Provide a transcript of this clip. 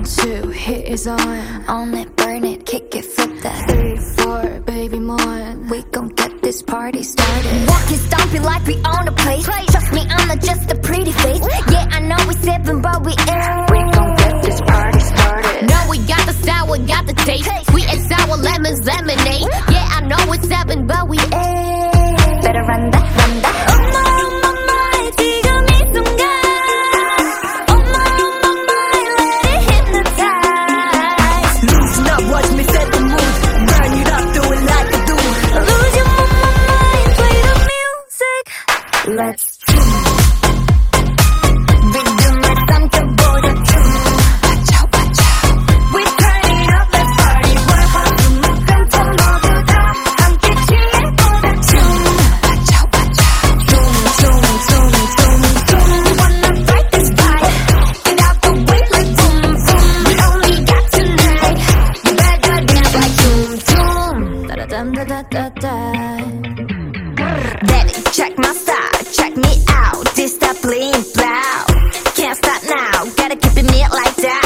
1, 2, hit is on. On it, burn it, kick it, flip that. 3, 4, baby more. We gon' get this party started. Walking, stomping like we own the place. Trust me, I'm not just a pretty face. Yeah, I know we sipping, but we ain't. We gon' get this party started. No, we got the style, we got the taste. Sweet and sour lemons, lemonade. Yeah, I know it's 7, but we ain't. Better run that, run that. 지금 이 순간. let it hypnotize. Loosen up, watch me set the mood. Burn it up, do it like I do. Lose your mind, play the music. Let's rhythm 을 삼켜보자. We turn it up, let's party. We're hot, 음악은 더 모두 다 함께 취해보자. We wanna fight this fight. Get out the way like boom, boom. We only got tonight. You better dance like boom, boom. Da-da-dum-da-da-da-da. Baby, check my style, check me out. This that bling blow. Can't stop now, gotta keep it me like that.